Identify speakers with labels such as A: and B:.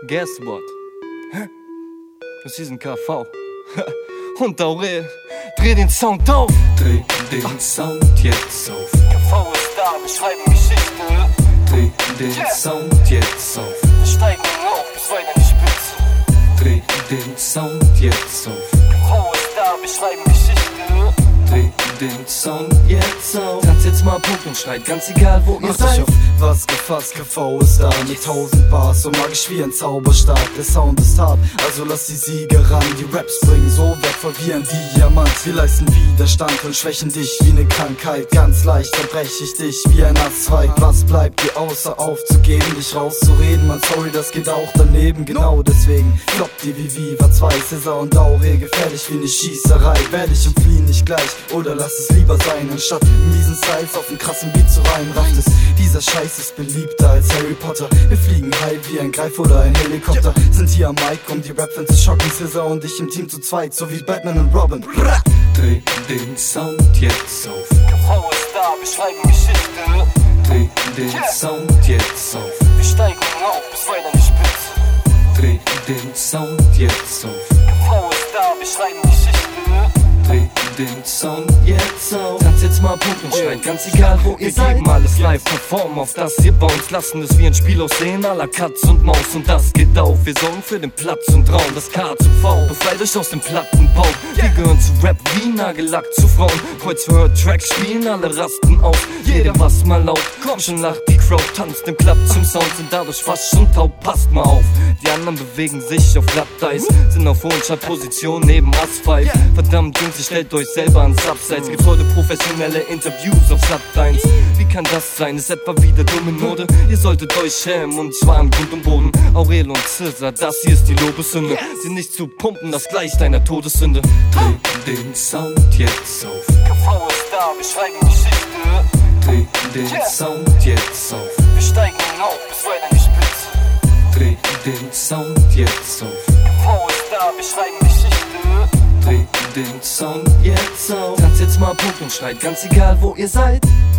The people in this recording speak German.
A: Guess what? Das ist ein KV. Und Aurel, dreh den Sound auf.
B: Dreh den Sound jetzt auf.
A: KV ist da, wir schreiben Geschichte.
B: Dreh den Sound jetzt auf.
A: Wir steigen auf, bis weit an die Spitze.
B: Dreh den Sound jetzt auf.
A: KV ist da, wir schreiben Geschichte.
B: Dreh den Sound jetzt auf. Tanzt jetzt mal Punkt und schreit, ganz egal wo ihr
C: Macht
B: seid.
C: euch auf was gefasst, KV ist da mit 1000 Bars, so magisch wie ein Zauberstab. Der Sound ist hart, also lass die Sieger ran. Die Raps bringen so wertvoll wie ein Diamant. Wir leisten Widerstand und schwächen dich wie eine Krankheit. Ganz leicht zerbrech ich dich wie ein Astzweig. Was bleibt dir außer aufzugeben, dich rauszureden? Man, sorry, das geht auch daneben. Genau deswegen floppt die wie Viva 2, Cäsar und Aurel. Gefährlich wie eine Schießerei. Werde ich entfliehen nicht gleich oder lass es lieber sein, anstatt miesen Styles auf einen krassen Beat zu reihen. Rafft es, dieser Scheiß ist beliebter als Harry Potter. Wir fliegen high wie ein Greif oder ein Helikopter. Sind hier am Mic, um die Rap-Fans zu schocken. Cäsar und ich im Team zu zweit, so wie Batman und Robin.
B: Dreh den Sound jetzt auf.
A: KV ist da, wir schreiben Geschichte.
B: Dreh den Sound jetzt auf.
A: Wir steigen auf, bis weit an die Spitze.
B: Dreh den Sound jetzt auf.
A: KV ist da, wir schreiben Geschichte.
B: Dreh den Sound jetzt auf. Tanzt jetzt mal Punkt und schreit, ganz egal wo ihr seid.
A: Wir geben alles live, performen auf das ihr bounce. Lassen es wie ein Spiel aussehen, à la Katz und Maus. Und das geht auf, wir sorgen für den Platz und Raum. Das K zu V, befreit euch aus dem Plattenbau. Wir gehören zu Rap wie Nagellack zu Frauen. Kreuz für Tracks spielen, alle rasten auf. Jeder was mal laut, komm schon lacht die Crowd. Tanzt im Club zum Sound, sind dadurch fast schon taub. Passt mal auf, die anderen bewegen sich auf Glatteis. Sind auf hohen Position neben Asphalt. Verdammt Jungs, ihr stellt euch selber ans Abseits. Gibt heute professionelle Interviews auf Sat 1. Wie kann das sein? Ist etwa wieder dumme Mode? Ihr solltet euch schämen und zwar im Grund und Boden. Aurel und Cäsar, das hier ist die Lobeshymne. Sie nicht zu pumpen, das gleicht einer Todessünde.
B: Dreh den Sound jetzt auf.
A: KV ist da, wir schreiben Geschichte.
B: Dreh den Sound jetzt auf.
A: Wir steigen auf, bis weit an die Spitze.
B: Dreh den Sound jetzt auf.
A: KV ist da, wir schreiben Geschichte.
B: Dreh den Sound jetzt auf. Tanzt jetzt mal Punkt und schreit, ganz egal wo ihr seid.